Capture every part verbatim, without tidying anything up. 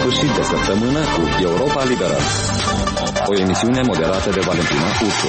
sfârșit de săptămână cu Europa Liberă, o emisiune moderată de Valentina Ursu.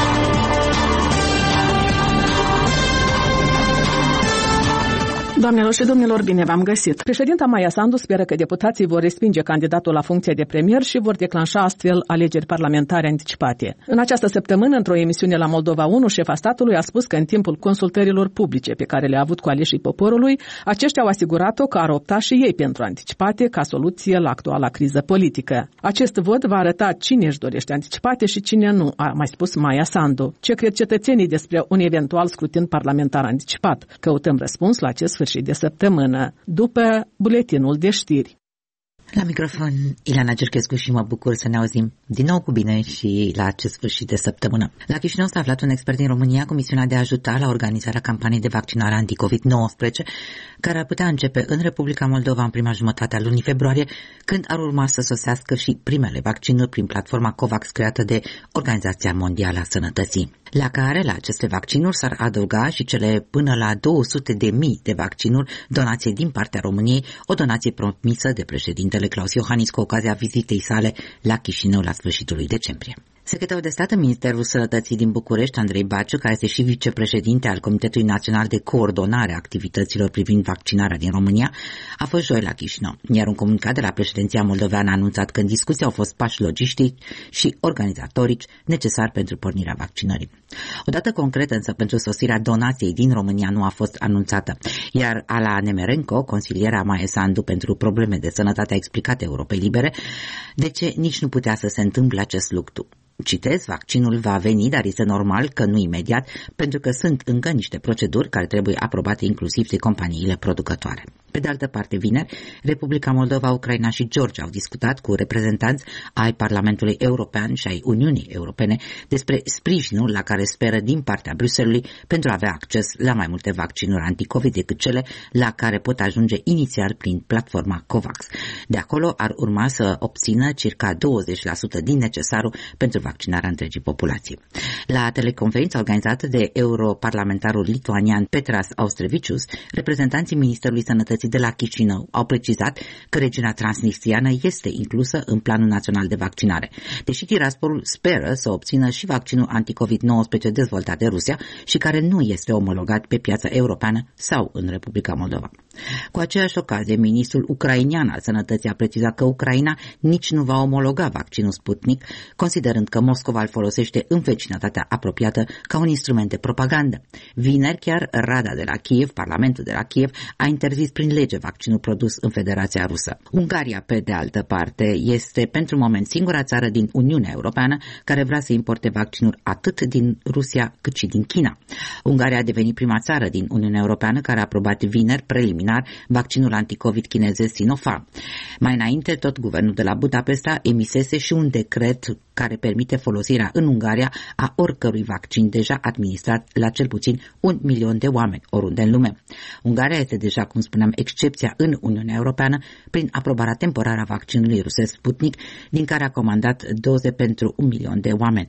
Doamnelor și domnilor, bine v-am găsit. Președinta Maia Sandu speră că deputații vor respinge candidatul la funcția de premier și vor declanșa astfel alegeri parlamentare anticipate. În această săptămână, într-o emisiune la Moldova unu, șefa statului a spus că în timpul consultărilor publice pe care le-a avut cu aleșii poporului, aceștia au asigurat-o că ar opta și ei pentru anticipate ca soluție la actuala criză politică. Acest vot va arăta cine își dorește anticipate și cine nu, a mai spus Maia Sandu. Ce cred cetățenii despre un eventual scrutin parlamentar anticipat? Căutăm răspuns la acest sfârșit de săptămână, după buletinul de știri. La microfon, Ileana Gerchescu și mă bucur să ne auzim din nou cu bine și la acest sfârșit de săptămână. La Chișinău s-a aflat un expert din România cu misiunea de a ajuta la organizarea campaniei de vaccinare anti-covid nouăsprezece, care ar putea începe în Republica Moldova în prima jumătate a lunii februarie, când ar urma să sosească și primele vaccinuri prin platforma COVAX creată de Organizația Mondială a Sănătății, la care la aceste vaccinuri s-ar adăuga și cele până la două sute de mii de vaccinuri donație din partea României, o donație promisă de președintele Claus Iohannis cu ocazia vizitei sale la Chișinău la sfârșitul lui decembrie. Secretarul de stat în Ministerul Sănătății din București, Andrei Baciu, care este și vicepreședinte al Comitetului Național de Coordonare a Activităților privind vaccinarea din România, a fost joi la Chișinău, iar un comunicat de la președinția moldoveană a anunțat că în discuție au fost pași logistici și organizatorici necesari pentru pornirea vaccinării. O dată concretă însă pentru sosirea donației din România nu a fost anunțată, iar Ala Nemerenko, consiliera Maia Sandu pentru probleme de sănătate, a explicat Europei Libere de ce nici nu putea să se întâmple acest lucru. Citez, vaccinul va veni, dar este normal că nu imediat, pentru că sunt încă niște proceduri care trebuie aprobate inclusiv de companiile producătoare. Pe de altă parte, vineri, Republica Moldova, Ucraina și Georgia au discutat cu reprezentanți ai Parlamentului European și ai Uniunii Europene despre sprijinul la care speră din partea Bruxellesului pentru a avea acces la mai multe vaccinuri anticovid decât cele la care pot ajunge inițial prin platforma COVAX. De acolo ar urma să obțină circa douăzeci la sută din necesarul pentru vaccinarea întregii populații. La teleconferința organizată de europarlamentarul lituanian Petras Austrevicius, reprezentanții Ministerului Sănătății de la Chișinău au precizat că regiunea transnistriană este inclusă în Planul Național de Vaccinare, deși Tiraspolul speră să obțină și vaccinul anticovid nouăsprezece dezvoltat de Rusia și care nu este omologat pe piața europeană sau în Republica Moldova. Cu aceeași ocazie, ministrul ucrainian al Sănătății a precizat că Ucraina nici nu va omologa vaccinul Sputnik, considerând că Moscova îl folosește în vecinătatea apropiată ca un instrument de propagandă. Vineri, chiar Rada de la Kiev, Parlamentul de la Kiev, a interzis prin lege vaccinul produs în Federația Rusă. Ungaria, pe de altă parte, este pentru moment singura țară din Uniunea Europeană care vrea să importe vaccinuri atât din Rusia cât și din China. Ungaria a devenit prima țară din Uniunea Europeană care a aprobat vineri preliminar vaccinul anticovid chinezesc Sinopharm. Mai înainte, tot guvernul de la Budapesta emisese și un decret care permite folosirea în Ungaria a oricărui vaccin deja administrat la cel puțin un milion de oameni oriunde în lume. Ungaria este deja, cum spuneam, excepția în Uniunea Europeană prin aprobarea temporară a vaccinului rusesc Sputnik, din care a comandat doze pentru un milion de oameni.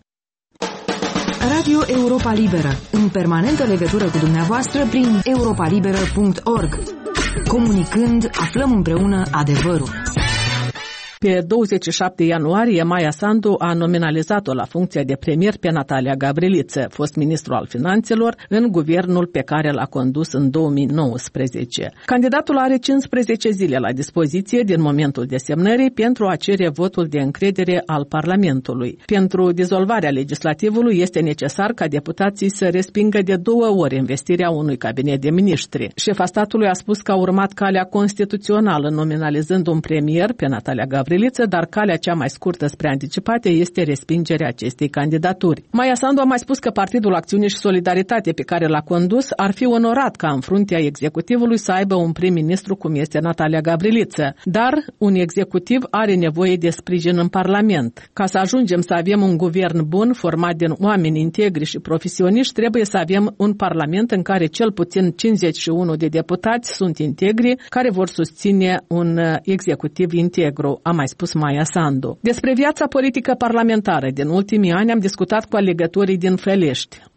Radio Europa Liberă, în permanentă legătură cu dumneavoastră prin europa liberă punct org. Comunicând, aflăm împreună adevărul. Pe douăzeci și șapte ianuarie, Maia Sandu a nominalizat-o la funcția de premier pe Natalia Gavriliță, fost ministru al finanțelor, în guvernul pe care l-a condus în două mii nouăsprezece. Candidatul are cincisprezece zile la dispoziție din momentul desemnării pentru a cere votul de încredere al Parlamentului. Pentru dizolvarea legislativului este necesar ca deputații să respingă de două ori investirea unui cabinet de miniștri. Șefa statului a spus că a urmat calea constituțională nominalizând un premier pe Natalia Gavriliță, dar calea cea mai scurtă spre anticipate este respingerea acestei candidaturi. Maia Sandu a mai spus că Partidul Acțiune și Solidaritate pe care l-a condus ar fi onorat ca în fruntea executivului să aibă un prim-ministru cum este Natalia Gavriliță, dar un executiv are nevoie de sprijin în Parlament. Ca să ajungem să avem un guvern bun, format din oameni integri și profesioniști, trebuie să avem un Parlament în care cel puțin cincizeci și unu de deputați sunt integri, care vor susține un executiv integru, a mai spus Maia Sandu. Despre viața politică parlamentară din ultimii ani am discutat cu alegătorii din Felești.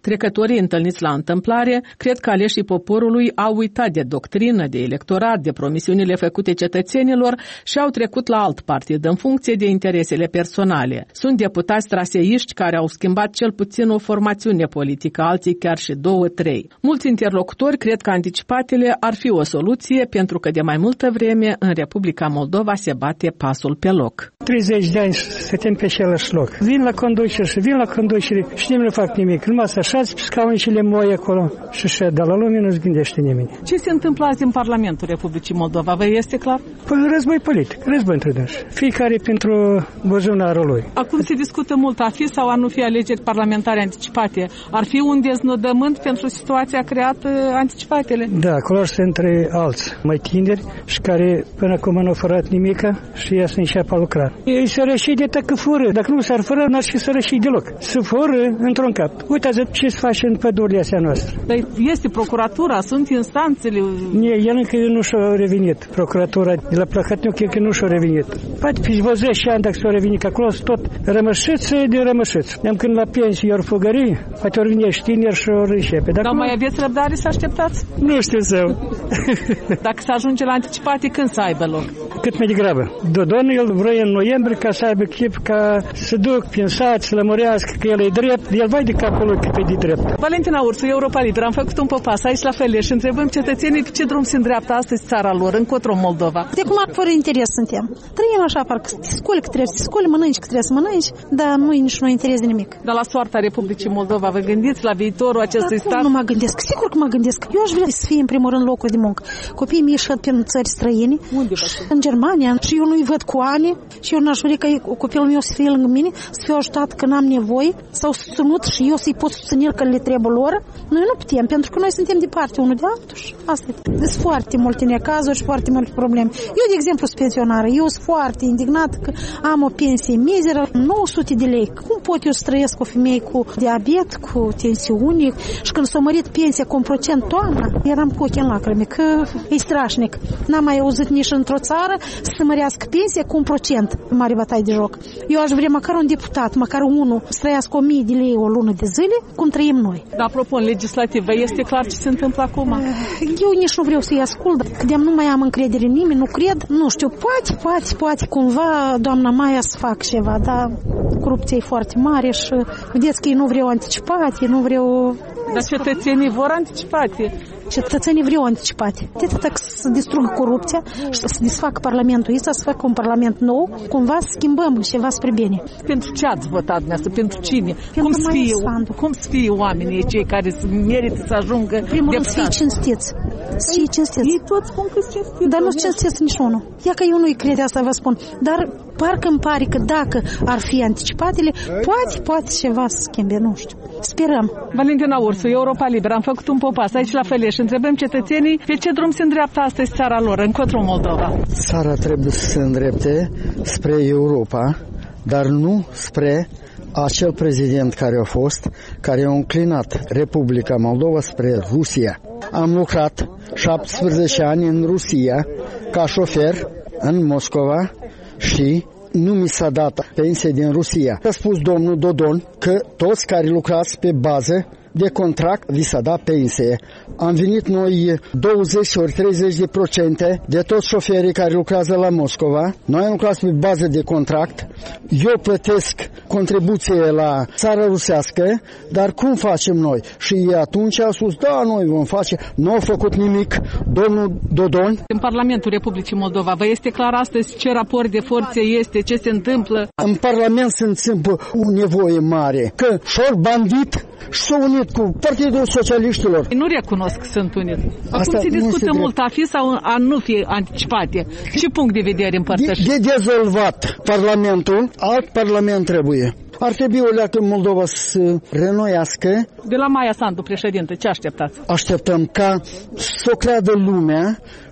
Trecătorii întâlniți la întâmplare cred că aleșii poporului au uitat de doctrină, de electorat, de promisiunile făcute cetățenilor și au trecut la alt partid în funcție de interesele personale. Sunt deputați traseiști care au schimbat cel puțin o formațiune politică, alții chiar și două, trei. Mulți interlocutori cred că anticipatele ar fi o soluție pentru că de mai multă vreme în Republica Moldova se bate pasul pe loc. treizeci de ani stătem pe același loc. Vin la conducere și vin la conducere și nimeni nu fac nimic. Numai să așați pe scaune și le moi acolo și șed, dar la lume nu-ți gândește nimeni. Ce se întâmplă azi în Parlamentul Republicii Moldova? Vă este clar? Păi război politic, război între dânsi. Fiecare pentru buzunarul lui. Acum se discută mult a fi sau a nu fi alegeri parlamentare anticipate. Ar fi un deznodământ pentru situația creată anticipatele? Da, acolo sunt între alți mai tineri și care până acum nu au furat nimica și ea să înceapă a lucra. Ei se rășide dacă fură. Dacă nu s-ar fură, n-ar fi să rășide deloc. Să fură într-un cap. Uitați ce se face în pădurile astea noastre. Dar este procuratura, sunt instanțele. Nie, el încă nu și-a revenit. Procuratura de la Plăhătniuc e că nu și-a revenit. Poate fi zece ani dacă s-a revenit, că acolo sunt tot rămășiță de rămășiță. Am când la pensie ori fugării, poate ori vine și tineri și ori începe. Dar mai aveți răbdare să așteptați? Nu știu eu. Dacă se ajunge la anticipate, când să aibă loc? Cât mai degrabă. Dodon el vrea în noiembrie ca să aibă chip ca să duc pensați, să lămurească că el e drept. El vai de capul lui că pe de drept. Valentina Ursu, Europa Liberă, am făcut un popas aici la Fele și întrebăm cetățenii pe ce drum se îndreaptă astăzi țara lor, încotro Moldova. De cum ar fără interes suntem. Trăim așa, parcă te scoli că trebuie să te scoli, mănânci că trebuie să mănânci, dar nu e nici nu interes de nimic. Dar la soarta Republicii Moldova, vă gândiți la viitorul acestui dar stat? Nu mă gândesc, sigur că mă gândesc. Eu aș vrea să fie în primul rând locuri de muncă. Copiii mei șed prin țări străine, unde în Germania, și eu nu-i văd cu ani și eu n-aș vrea ca copilul meu să fie lângă mine, să fiu ajutat când am nevoie sau susținut și eu să-i pot susține că le trebuie lor. Noi nu putem, pentru că noi suntem departe unul de altul și asta e. Sunt foarte multe necazuri și foarte multe probleme. Eu, de exemplu, sunt pensionară. Eu sunt foarte indignat că am o pensie mizeră, nouă sute de lei. Cum pot eu să trăiesc o femeie cu diabet, cu tensiune și când s-a mărit pensia cu un procent toamna, eram cu ochii în lacrimi, că e strașnic. N-am mai auzit nici într-o țară să mărească pensia cu un procent. Mare bătaie de joc. Eu aș vrea măcar un deputat, măcar unul, să trăiască o mie de lei o lună de zile, cum trăim noi. Dar, apropo, în legislativă, este clar ce se întâmplă acum? Eu nici nu vreau să-i ascult, că nu mai am încredere în nimeni, nu cred, nu știu, poate, poate, poate, cumva, doamna Maia să fac ceva, dar corupția e foarte mare și vedeți că ei nu vreau anticipate, nu vreau... Dar cetățenii vor anticipate. Cetățenii vreau anticipate. Atât să distrugă corupția și să desfacă Parlamentul ăsta, să facă un Parlament nou, cumva să schimbăm ceva spre bine. Pentru ce ați votat dumneavoastră? Pentru cine? Pentru cum, să fie, cum să fie oamenii cei care merită să ajungă primul rând să fie cinstiți. Să fie cinstiți. Ei toți spun că cinstiți. Dar nu cinstiți niciunul. Ia că eu nu-i cred asta, vă spun. Dar parcă îmi pare că dacă ar fi anticipatele, poate, poate ceva să schimbe, nu știu. Sperăm. Valentina Ursu, Europa Liberă, am făcut un popas aici la Fele și întrebăm cetățenii pe ce drum se îndreaptă astăzi țara lor, încotro Moldova. Țara trebuie să se îndrepte spre Europa, dar nu spre acel prezident care a fost, care a înclinat Republica Moldova spre Rusia. Am lucrat șaptesprezece ani în Rusia ca șofer în Moscova și nu mi s-a dat pensie din Rusia. A spus domnul Dodon că toți care lucrați pe bază de contract vi s-a dat pensie. Am venit noi douăzeci ori treizeci de procente de toți șoferii care lucrează la Moscova. Noi am lucrat pe bază de contract. Eu plătesc contribuție la țara rusească, dar cum facem noi? Și atunci a spus, da, noi vom face. Nu au făcut nimic domnul Dodon. În Parlamentul Republicii Moldova, vă este clar astăzi ce raport de forțe este, ce se întâmplă? În Parlament se întâmplă o nevoie mare, că șor bandit și s-au unit cu Partidul Socialiștilor. Nu recunosc că sunt unit. Acum Asta se discută se mult a fi sau a nu fi anticipate. Ce punct de vedere împărtășit? De, de dezolvat Parlamentul, alt Parlament trebuie. Ar trebui o leacă în Moldova să renoiască. De la Maia Sandu, președinte, ce așteptați? Așteptăm ca să o creadă lumea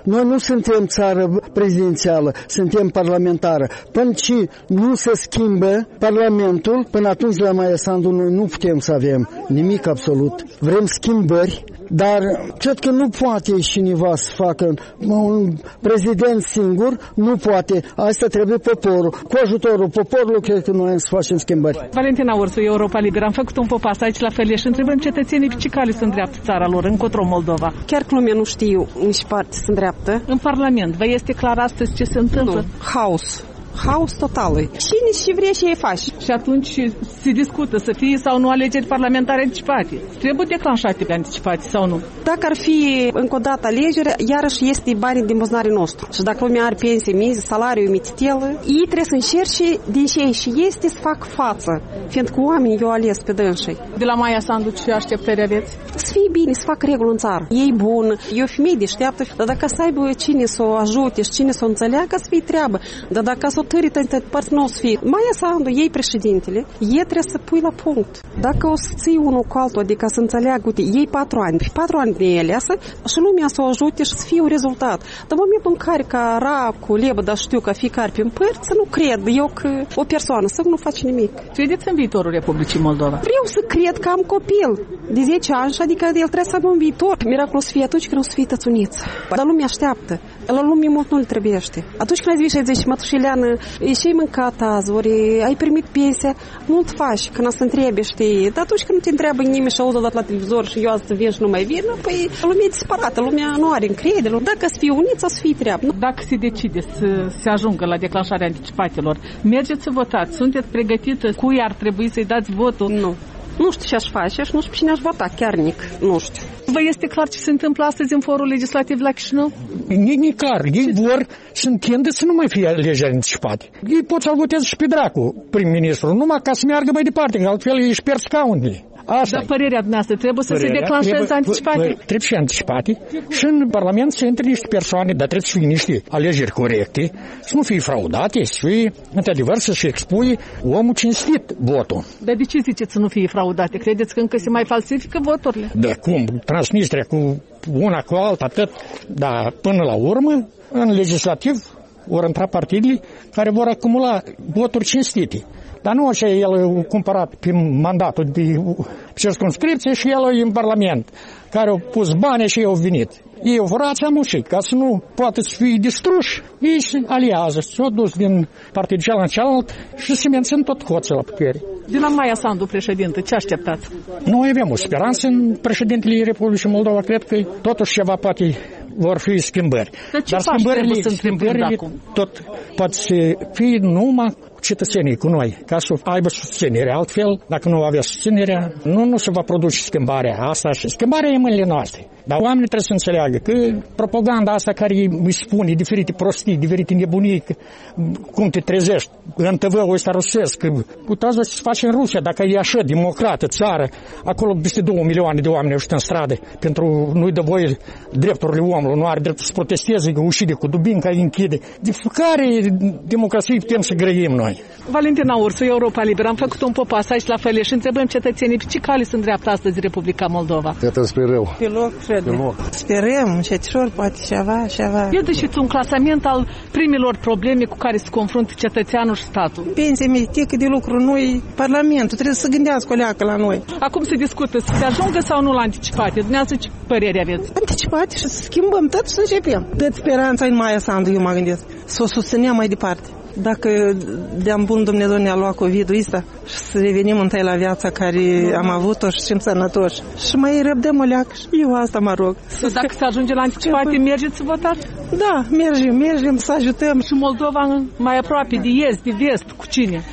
Noi nu suntem țară prezidențială, suntem parlamentară. Până ce nu se schimbă Parlamentul, până atunci la Maia Sandu noi nu putem să avem nimic absolut. Vrem schimbări, dar cred că nu poate cineva să facă un prezident singur, nu poate. Asta trebuie poporul. Cu ajutorul poporului cred că noi să facem schimbări. Valentina Ursu, Europa Liberă. Am făcut un popas aici la Felie și întrebăm cetățenii pe ce cale se îndreaptă țara lor, încotro Moldova. Chiar că lumea nu știu în ce parte se îndreaptă. În Parlament, vă este clar astăzi ce se întâmplă? Nu, haos. Haos total. Cine și vrea și ei faci. Și atunci se discută să fie sau nu alegeri parlamentare anticipate. Trebuie declanșate pe anticipate sau nu? Dacă ar fi încă o dată alegeri, iarăși este banii din buzunarul nostru. Și dacă lumea are pensie mică, salariu mititel, ei trebuie să încerce din ce și este să fac față, fiindcă oamenii i-au ales pe dânsii. De la Maia Sandu ce așteptări aveți? Să fie bine, să facă regulă în țară. E bun, e o femeie deșteaptă, dar dacă să aibă cine să o ajute și cine să o înțeleagă, să fie treabă. Dar dacă să o tărită în părți nu o să fie. Maia Sandu, ei președintele, ei trebuie să pui la punct. Dacă o să ții unul cu altul, adică să înțeleagă, uite, ei patru ani, pe patru ani de ele, să, și lumea să o ajute și să fie un rezultat. Dar în momentul în care ca Racu, Lebă, dar știu că fiecare pe împărți, să nu cred eu că o persoană să nu face nimic. Credeți în viitorul Republicii Moldova? Vreau să cred că am copil de zece ani și adică el trebuie să aibă un viitor. Miracolul să fie atunci când o să fie tățuniță. Dar lumea așteaptă. La lume mult nu-l trebuiește. Atunci când ai zis și zici, mătușileană, e și-ai mâncat azi, ori ai primit pensia, nu-l faci când să întrebi, știi. Dar atunci când nu te întreabă nimeni și auzi odată la televizor și eu azi să vin și nu mai vin, păi lumea e disparată, lumea nu are încredere. Dacă să fie uniți, o să fie treabă. Dacă se decide să se ajungă la declanșarea anticipatelor, mergeți să votați, sunteți pregătită, cui ar trebui să-i dați votul? Nu. Nu știu ce aș face și nu știu cine aș vota, chiar nic, nu știu. Vă este clar ce se întâmplă astăzi în forul legislativ la Chișinău? Nu e clar. Ei ce vor să întindă să nu mai fie alegeri anticipate. Ei pot să-l voteze și pe dracu, prim-ministru, numai ca să meargă mai departe, că altfel își pierd scaunele. Asta Dar părerea dumneavoastră trebuie să părerea, se declanșeze trebuie, anticipate? Trebuie și anticipate și în Parlament să intre niște persoane, dar trebuie să fie niște alegeri corecte, să nu fie fraudate, să fie, într-adevăr, să-și expui omul cinstit votul. Dar de ce ziceți să nu fie fraudate? Credeți că încă se mai falsifică voturile? Da, cum? Transnistria cu una cu alta, atât, dar până la urmă, în legislativ, vor intra partidele care vor acumula voturi cinstite. Dar nu așa el a cumpărat pe mandatul de circumscripție și el e în Parlament, care au pus bani și au venit. Ei au furat și amușit, ca să nu poată să fie distruși, ei se aliază, s-au dus din partidul cealaltă în cealaltă și se mențin tot hoții la putere. De la Maia Sandu, președinte, ce așteptați? Noi avem o speranță în președintele Republicii Moldova, cred că totuși ceva poate vor fi schimbări. Dar, Dar schimbările, schimbările tot poate să fie numai cetățenii cu noi, ca să aibă susținere. Altfel, dacă nu avea susținerea, nu, nu se va produce schimbarea asta și schimbarea e în mâinile noastre. Dar oamenii trebuie să înțeleagă că propaganda asta care îi spune diferite prostii, diferite nebunii, cum te trezești în T V-ul ăsta rusesc, că putează să se face în Rusia, dacă e așa, democrată, țară, acolo peste două milioane de oameni au ieșit în stradă pentru nu-i dă voie drepturile omului, nu are dreptul să protesteze, că ușide cu dubinca, îi închide. De care democrație putem să grăim noi? Valentina Ursu, Europa Liberă. Am făcut un popas aici la Felie și întrebăm cetățenii pe ce cale se îndreaptă astăzi Republica Moldova. Iată spre rău. Pe loc, Pe loc. Sperăm, încetișor, poate ceva, ceva. Iată și un clasament al primilor probleme cu care se confruntă cetățeanul și statul. Pensia meditică de lucru, noi, Parlamentul, trebuie să gândească o leacă la noi. Acum se discută să se ajungă sau nu la anticipate. Dumneavoastră ce părere aveți? Anticipate și să schimbăm tot și să începem. Dă-ți speranța în Maia Sandu, eu mă gândesc. Să o susținem mai departe. Dacă de-am bun Dumnezeu ne-a luat COVID-ul ăsta și să revenim întâi la viața care am avut-o și suntem sănătoși. Și mai răbdăm o leacă. Eu asta mă rog. Dacă se ajunge la anticipate, mergeți să votați? Da, mergem, mergem să ajutăm. Și Moldova mai aproape de est, de vest, cu cine?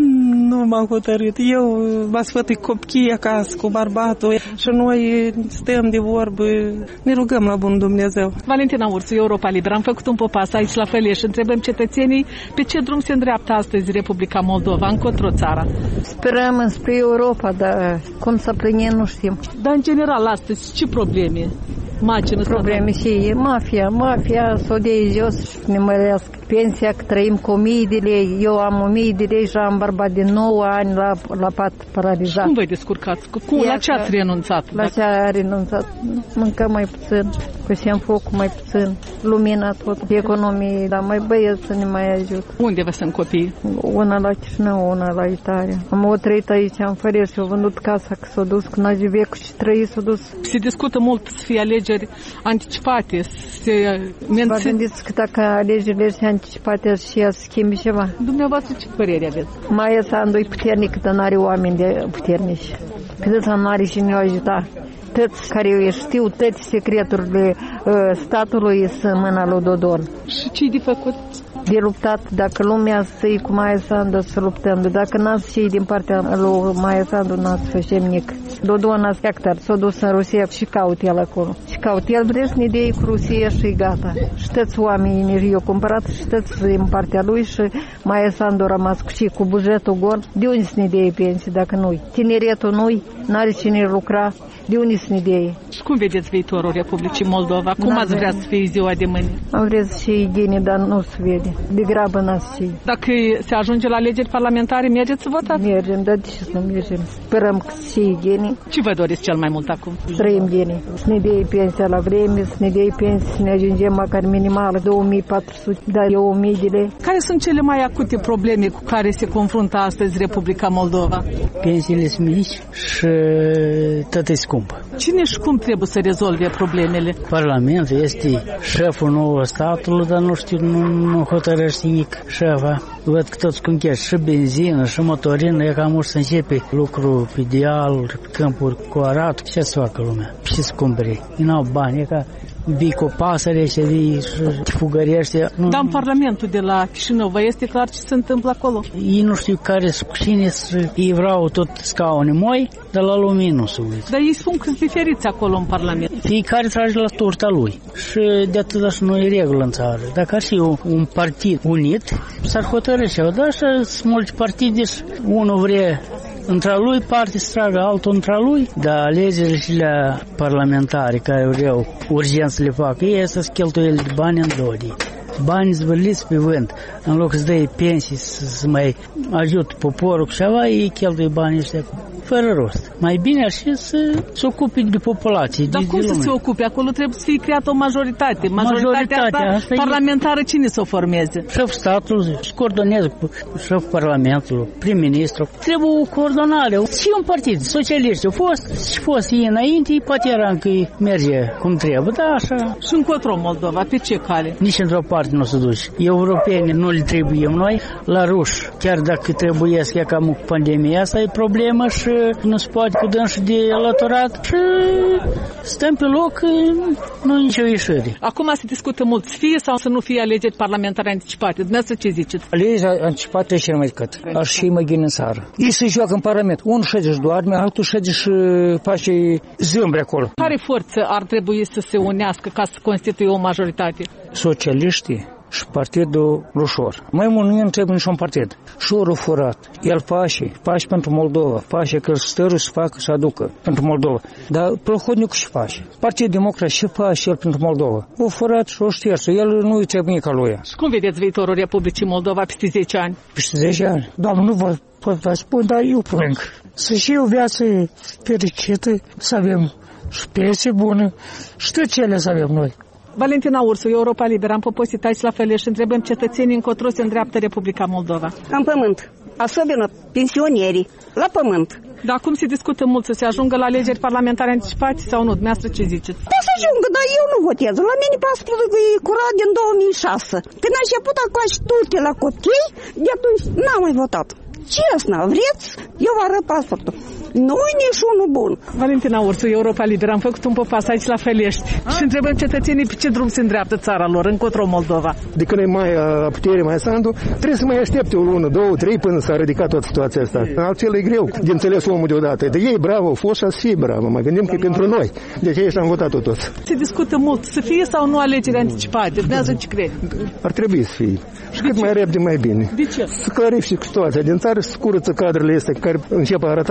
Nu m-am hotărât. Eu mă sfătui copii acasă cu bărbatul și noi stăm de vorbă, ne rugăm la bun Dumnezeu. Valentina Ursu, Europa Liberă. Am făcut un popas aici la Felie și întrebăm cetățenii pe ce drum se îndreaptă astăzi Republica Moldova, încotro țara. Sperăm spre Europa, dar cum să plinim nu știm. Dar în general astăzi ce probleme? Macină probleme și e mafia, mafia s-o de jos și ne mărească. pensia, că trăim cu o mie de lei. Eu am o mie de lei și am bărbat de nouă ani la, la pat paralizat. Cum vă descurcați? Cu, la ce ați renunțat? La ce a renunțat? Mâncăm mai puțin, cosem focul mai puțin, lumina tot, economie, dar mai băieți să ne mai ajut. Unde vă sunt copii? Una la Chișinău, una la Italia. Am o trăit aici, am fărit și au vândut casa, că s-a dus, când a vecu și trăi s-a dus. Se discută mult să fie alegeri anticipate, se mențin... Vă gândiți că dacă alegerile sunt anticipate și ea să schimbi ceva? Dumneavoastră ce părere aveți? Maia Sandu e puternic, dar n-are oameni de puternici. Cât să n-are și ne-o ajuta. Toți care știu toate secreturile uh, statului sunt în mâna lui Dodon. Și ce-i de făcut? De luptat, dacă lumea să-i cu Maia Sandu să luptăm, dacă n-ați și din partea lui Maia Sandu n-ați făcem nic. Dodon a sectar, s-a dus în Rusia și caut el acolo. Și caut el, vreți să ne dea cu Rusia și gata. Și toți oamenii i-au cumpărat și toți în partea lui și Maia Sandu a rămas cu și cu bugetul gol. De unde să ne dea pensii dacă nu-i? Tineretul nu-i, n-are cine lucra. De unde să ne dea? Și cum vedeți viitorul Republicii Moldova? Cum ați vrea să fie ziua de mâine? Am vrea să fie gine, dar nu se vede. De grabă n-ați fi. Dacă se ajunge la alegeri parlamentare, mergeți să votați? Mergem, dar de ce să nu mergem? Sperăm că să fie gine. Ce vă doriți cel mai mult acum? Trăim gine. Să ne dea pensia la vreme, să ne dea pensia, să ne ajungem măcar minimală, două mii patru sute, dar eu o mie de lei. Care sunt cele mai acute probleme cu care se confruntă astăzi Republica Moldova? Pensiile sunt mici și tot e scump. Cine și cum trebuie să rezolve problemele? Parlamentul este șeful nou statului, dar nu știu, nu, nu hotărăște nimic șefa. Văd că toți conchează și benzină, și motorină, e cam să începe lucru pe deal, câmpuri cu arat, ce să facă lumea? Ce să cumpere? N-au bani, e ca vii cu o pasăre și vii și te fugărește. Dar în Parlamentul de la Chișinău, vă este clar ce se întâmplă acolo? Ei nu știu care sunt cine, ei vreau tot scaune moi, dar la lumină se uită. Dar ei spun că sunt diferiți acolo în Parlament. Fiecare trage la turta lui și de atât și nu e regulă în țară. Dacă ar fi un, un partid unit, s-ar hotărâ și dar așa sunt multe partide și unul vrea între lui parte să tragă altul între lui, dar alegerile și la parlamentare care vreau urgent să le facă, ei să-ți cheltuieli de bani în dodi. Bani zvârliți pe vânt. În loc să dai pensii să, să mai ajut poporul cu ceva, ei cheltuie banii ăștia fără rost. Mai bine ar fi să se ocupe de populație. Dar de, cum de să se ocupe? Acolo trebuie să fie creată o majoritate. Majoritatea, Majoritatea asta parlamentară, cine să o formeze? Șeful statului se coordonează cu șeful parlamentului, prim-ministru. Trebuie o coordonare. Și un partid, socialiști au fost, și fost ei înainte, poate era încă merge cum trebuie, da, așa. Și încotro Moldova, pe ce cale? Nici într-o parte nu se duce. Europenii nu le trebuie noi, la ruși. Chiar dacă trebuie să ia cam cu pandemia, asta e problemă și nu se poate cu dânsul de alăturat și stăm pe loc, nu e nicio ieșire. Acum se discută mult să fie sau să nu fie alegeri parlamentare anticipate. Dumneavoastră ce ziceți? Alegeri anticipate și mai decât. Aș și mai gine în țară. Ei se joacă în Parlament. Unul șede și doarme, altul șede și face zâmbre acolo. Care forță ar trebui să se unească ca să constituie o majoritate? Socialiștii și partidul Rușor. Mai mult nu trebuie niciun partid. Șorul furat. El face, face pentru Moldova, face că stărul să facă să aducă pentru Moldova. Dar Plăhodnicu și face. Partidul Democrat și face el pentru Moldova. O furat și o ștersă. El nu-i trebuie nici ca lui. Și cum vedeți viitorul Republicii Moldova peste zece ani? Peste zece ani? Doamne, nu vă pot vă spun, dar eu plâng. Să și o viață fericită, să avem și pensie bună și tot cele să avem noi. Valentina Ursu, Europa Liberă, am poposit aici la Făleș și întrebăm cetățenii încotro se îndreaptă Republica Moldova. În pământ, особенно pensionierii, la pământ. Dar acum se discută mult să se ajungă la alegeri parlamentare anticipate sau nu? Dumneavoastră ce ziceți? Da să ajungă, dar eu nu votez. La mine pasportul e curat din două mii șase. Când a început a clași tulte la copii, de atunci n-am mai votat. Честно, vreți? Eu vă arăt pasportul. Nu-i nici unul bun. Valentina Ursu, Europa Liberă, am făcut un popas aici la Fălești și întrebăm cetățenii pe ce drum se îndreaptă țara lor, încotro Moldova. De când e mai la putere, mai Sandu, trebuie să mai aștepte o lună, două, trei până s-a ridicat toată situația asta. Altfel e greu de înțeles omul deodată. De ei, bravo, au fost și să fie bravo. Mă gândim că e pentru noi. Deci aici am votat-o tot. Se discută mult să fie sau nu alegeri anticipate. Dumneavoastră ce crede? Ar trebui să fie. Și cât mai repede, mai bine. De ce? Să clarifice situația din țară, să curăță cadrele astea care încep a arăta amuiat.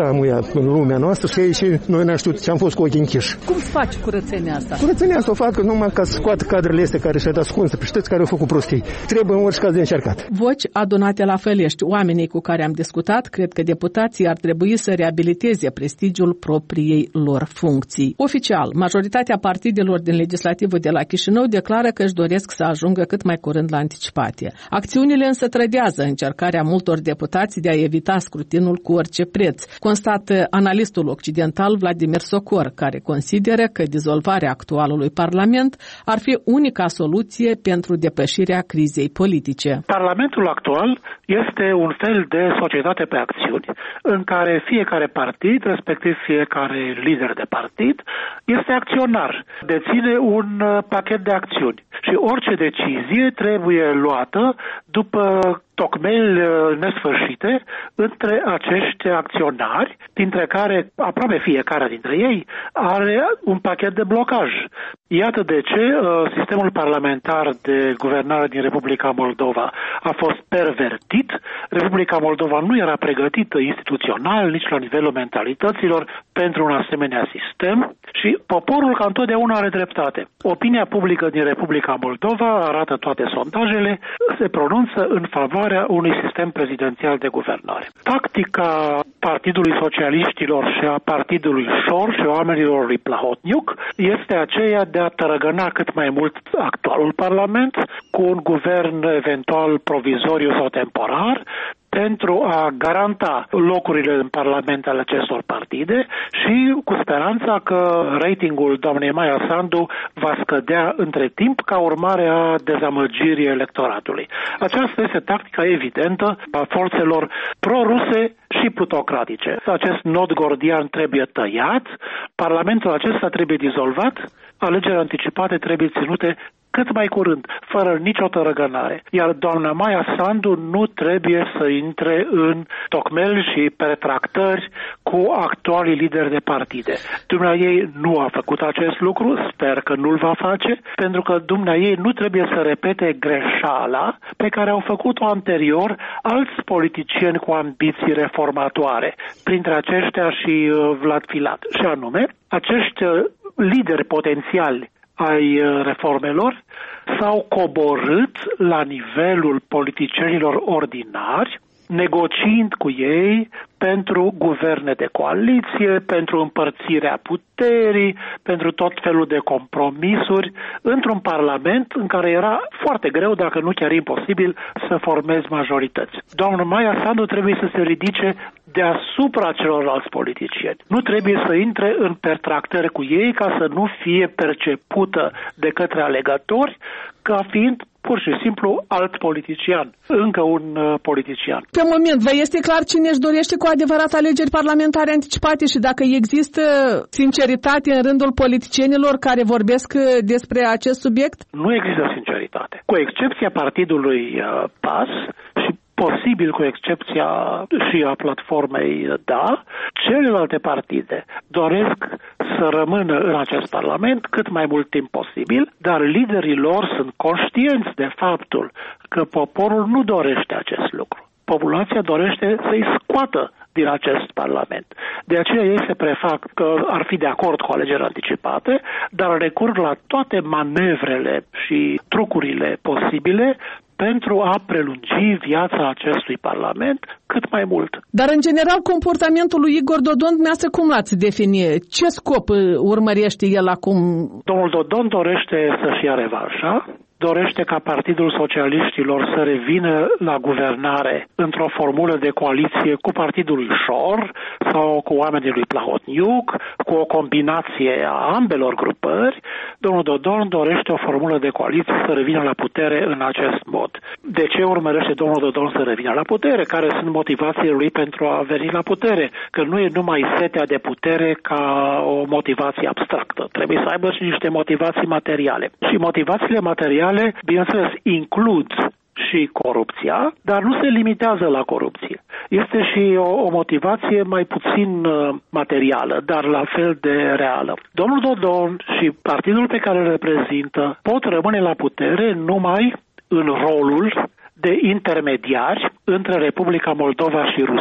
în lumea noastră și ei și noi n-am știut ce am fost cu ochii închiși. Cum faci curățenia asta? Curățenia asta o fac numai ca să scoată cadrele astea care și-au ascuns, știți, care au făcut prostii. Trebuie în orice caz de încercat. Voci adunate la Fălești. Oamenii cu care am discutat cred că deputații ar trebui să reabiliteze prestigiul propriei lor funcții. Oficial, majoritatea partidelor din legislativul de la Chișinău declară că își doresc să ajungă cât mai curând la anticipate. Acțiunile însă trădează încercarea multor deputați de a evita scrutinul cu orice preț, constată analistul occidental Vladimir Socor, care consideră că dizolvarea actualului Parlament ar fi unica soluție pentru depășirea crizei politice. Parlamentul actual este un fel de societate pe acțiuni, în care fiecare partid, respectiv fiecare lider de partid, este acționar, deține un pachet de acțiuni și orice decizie trebuie luată după tocmeli nesfârșite între acești acționari, dintre care aproape fiecare dintre ei are un pachet de blocaj. Iată de ce sistemul parlamentar de guvernare din Republica Moldova a fost pervertit. Republica Moldova nu era pregătită instituțional, nici la nivelul mentalităților pentru un asemenea sistem și poporul ca întotdeauna are dreptate. Opinia publică din Republica Moldova, arată toate sondajele, se pronunță în favoarea unui sistem prezidențial de guvernare. Tactica Partidului Socialiștilor și a Partidului Șor și oamenilor lui Plahotniuc este aceea de a tărăgăna cât mai mult actualul Parlament cu un guvern eventual provizoriu sau temporar, pentru a garanta locurile în Parlament ale acestor partide și cu speranța că ratingul doamnei Maia Sandu va scădea între timp ca urmare a dezamăgirii electoratului. Aceasta este tactica evidentă a forțelor pro-ruse și plutocratice. Acest nod gordian trebuie tăiat, Parlamentul acesta trebuie dizolvat, alegerile anticipate trebuie ținute cât mai curând, fără nicio tărăgănare. Iar doamna Maia Sandu nu trebuie să intre în tocmeli și retractări cu actualii lideri de partide. Dumnea ei nu a făcut acest lucru, sper că nu-l va face, pentru că dumnea ei nu trebuie să repete greșeala pe care au făcut-o anterior alți politicieni cu ambiții reformatoare, printre aceștia și Vlad Filat. Și anume, acești lideri potențiali ai reformelor s-au coborât la nivelul politicienilor ordinari, negociind cu ei pentru guverne de coaliție, pentru împărțirea puterii, pentru tot felul de compromisuri, într-un parlament în care era foarte greu, dacă nu chiar imposibil, să formezi majorități. Doamna Maia Sandu trebuie să se ridice deasupra celorlalți politicieni. Nu trebuie să intre în pertractări cu ei ca să nu fie percepută de către alegători ca fiind pur și simplu alt politician, încă un uh, politician. Pe moment, vă este clar cine își dorește cu adevărat alegeri parlamentare anticipate și dacă există sinceritate în rândul politicienilor care vorbesc despre acest subiect? Nu există sinceritate. Cu excepția partidului uh, P A S și posibil cu excepția și a platformei Da, celelalte partide doresc să rămână în acest parlament cât mai mult timp posibil, dar liderii lor sunt conștienți de faptul că poporul nu dorește acest lucru. Populația dorește să-i scoată din acest parlament. De aceea ei se prefac că ar fi de acord cu alegeri anticipate, dar recurg la toate manevrele și trucurile posibile pentru a prelungi viața acestui parlament cât mai mult. Dar, în general, comportamentul lui Igor Dodon, dumneavoastră, cum l-ați defini? Ce scop urmărește el acum? Domnul Dodon dorește să fie revanșa, dorește ca Partidul Socialiștilor să revină la guvernare într-o formulă de coaliție cu Partidul lui Șor sau cu oamenii lui Plahotniuc, cu o combinație a ambelor grupări. Domnul Dodon dorește o formulă de coaliție să revină la putere în acest mod. De ce urmărește domnul Dodon să revină la putere? Care sunt motivațiile lui pentru a veni la putere? Că nu e numai setea de putere ca o motivație abstractă. Trebuie să aibă și niște motivații materiale. Și motivațiile materiale, bineînțeles, includ și corupția, dar nu se limitează la corupție. Este și o, o motivație mai puțin uh, materială, dar la fel de reală. Domnul Dodon și partidul pe care îl reprezintă pot rămâne la putere numai în rolul de intermediari între Republica Moldova și Rusia.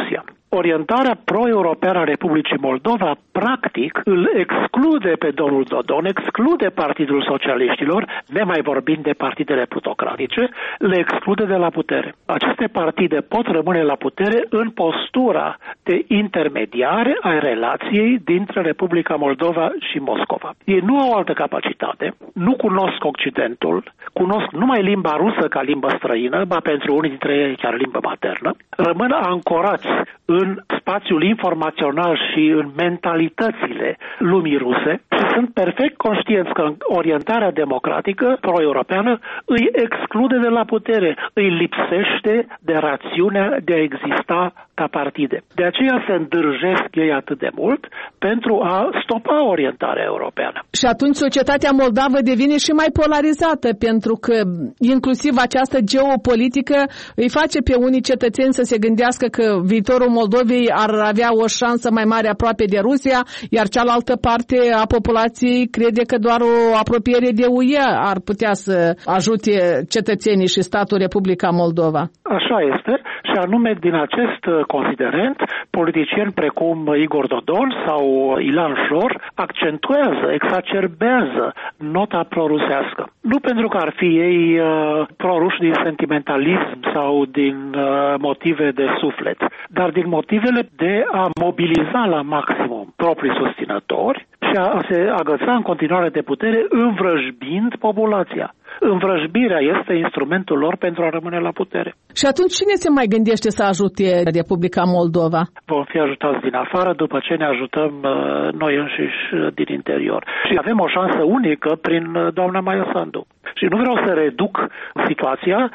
Orientarea pro-europeană a Republicii Moldova, practic, îl exclude pe domnul Dodon, exclude Partidul Socialiștilor, nemai vorbind de partidele plutocratice, le exclude de la putere. Aceste partide pot rămâne la putere în postura de intermediare a relației dintre Republica Moldova și Moscova. Ei nu au altă capacitate, nu cunosc Occidentul, cunosc numai limba rusă ca limbă străină, ba pentru unii dintre ei chiar limbă maternă, rămân ancorați în spațiul informațional și în mentalitățile lumii ruse și sunt perfect conștienți că orientarea democratică pro-europeană îi exclude de la putere, îi lipsește de rațiunea de a exista ca partide. De aceea se îndârjesc ei atât de mult pentru a stopa orientarea europeană. Și atunci societatea moldavă devine și mai polarizată, pentru că inclusiv această geopolitică îi face pe unii cetățeni să se gândească că viitorul Moldovei ar avea o șansă mai mare aproape de Rusia, iar cealaltă parte a populației crede că doar o apropiere de U E ar putea să ajute cetățenii și statul Republica Moldova. Așa este și anume din acest considerent, politicieni precum Igor Dodon sau Ilan Flor accentuează, exacerbează nota prorusească. Nu pentru că ar fi ei uh, proruși din sentimentalism sau din uh, motive de suflet, dar din motivele de a mobiliza la maximum proprii susținători și a se agăța în continuare de putere învrăjbind populația. Învrăjbirea este instrumentul lor pentru a rămâne la putere. Și atunci cine se mai gândește să ajute Republica Moldova? Vom fi ajutați din afară după ce ne ajutăm uh, noi înșiși uh, din interior. Și avem o șansă unică prin uh, doamna Maia Sandu. Și nu vreau să reduc situația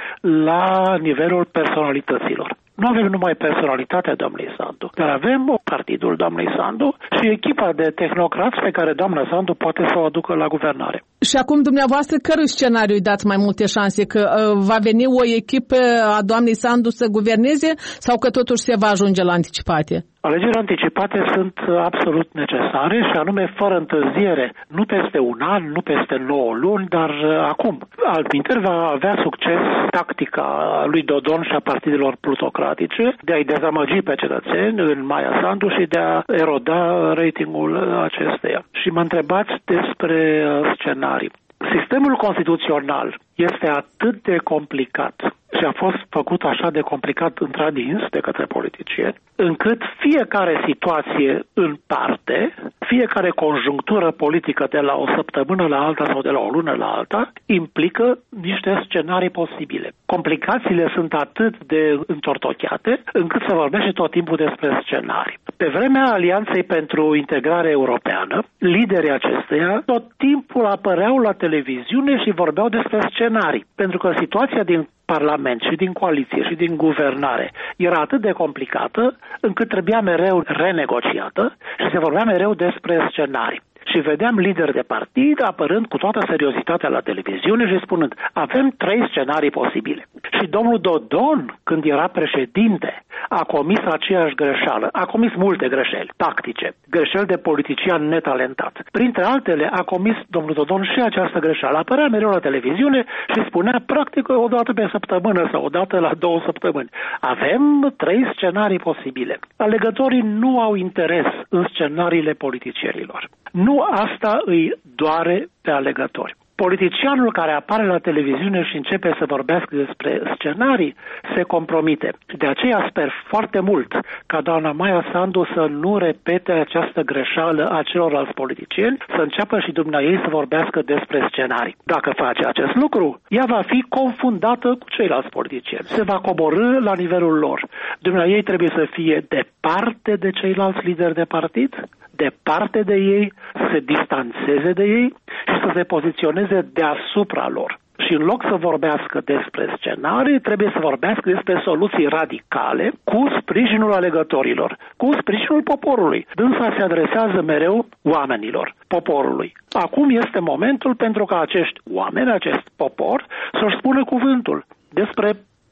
la nivelul personalităților. Nu avem numai personalitatea doamnei Sandu, dar avem partidul doamnei Sandu și echipa de tehnocrați pe care doamna Sandu poate să o aducă la guvernare. Și acum dumneavoastră cărui scenariu îi dați mai multe șanse? Că uh, va veni o echipă a doamnei Sandu să guverneze sau că totuși se va ajunge la anticipate? Alegerile anticipate sunt absolut necesare și anume fără întârziere, nu peste un an, nu peste nouă luni, dar acum. Altminteri va avea succes tactica lui Dodon și a partidelor plutocratice de a-i dezamăgi pe cetățeni în Maia Sandu și de a eroda ratingul acesteia. Și mă întrebați despre scenarii. Sistemul constituțional este atât de complicat și a fost făcut așa de complicat într-adins de către politicieni, încât fiecare situație în parte, fiecare conjunctură politică de la o săptămână la alta sau de la o lună la alta, implică niște scenarii posibile. Complicațiile sunt atât de întortocheate, încât se vorbește tot timpul despre scenarii. Pe vremea Alianței pentru Integrare Europeană, liderii acesteia tot timpul apăreau la televiziune și vorbeau despre scenarii, pentru că situația din Parlament și din coaliție și din guvernare era atât de complicată încât trebuia mereu renegociată și se vorbea mereu despre scenarii. Și vedeam lideri de partid apărând cu toată seriozitatea la televiziune și spunând, avem trei scenarii posibile. Și domnul Dodon, când era președinte, a comis aceeași greșeală. A comis multe greșeli tactice, greșeli de politician netalentat. Printre altele, a comis domnul Dodon și această greșeală. Apărea mereu la televiziune și spunea practic o dată pe săptămână sau o dată la două săptămâni. Avem trei scenarii posibile. Alegătorii nu au interes în scenariile politicienilor. Nu asta îi doare pe alegători. Politicianul care apare la televiziune și începe să vorbească despre scenarii se compromite. De aceea sper foarte mult ca doamna Maia Sandu să nu repete această greșeală a celorlalți politicieni, să înceapă și dumneaei să vorbească despre scenarii. Dacă face acest lucru, ea va fi confundată cu ceilalți politicieni. Se va coborî la nivelul lor. Dumneaei trebuie să fie departe de ceilalți lideri de partid, departe de ei, să se distanțeze de ei și să se poziționeze deasupra lor. Și în loc să vorbească despre scenarii, trebuie să vorbească despre soluții radicale cu sprijinul alegătorilor, cu sprijinul poporului. Dânsa se adresează mereu oamenilor, poporului. Acum este momentul pentru ca acești oameni, acest popor, să-și spună cuvântul despre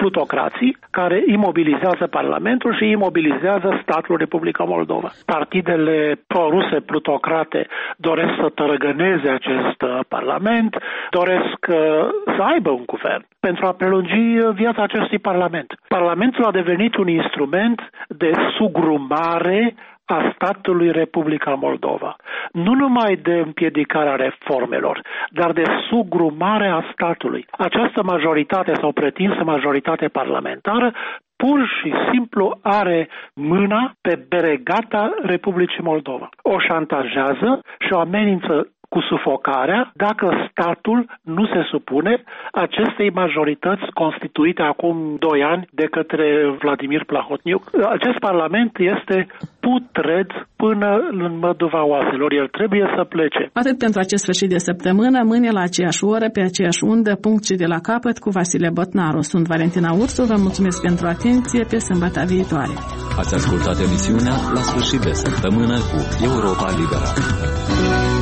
plutocrații care imobilizează Parlamentul și imobilizează statul Republica Moldova. Partidele proruse plutocrate doresc să tărăgăneze acest Parlament, doresc să aibă un guvern pentru a prelungi viața acestui Parlament. Parlamentul a devenit un instrument de sugrumare a statului Republica Moldova. Nu numai de împiedicarea reformelor, dar de sugrumare a statului. Această majoritate sau pretinsă majoritate parlamentară pur și simplu are mâna pe beregata Republicii Moldova. O șantajează și o amenință cu sufocarea dacă statul nu se supune acestei majorități constituite acum doi ani de către Vladimir Plahotniuc. Acest parlament este putred până în măduva oaselor. El trebuie să plece. Atât pentru acest sfârșit de săptămână, mâine la aceeași oră, pe aceeași undă, punct și de la capăt cu Vasile Botnaru. Sunt Valentina Ursu, vă mulțumesc pentru atenție, pe sâmbătă viitoare. Ați ascultat emisiunea La sfârșit de săptămână cu Europa Liberă.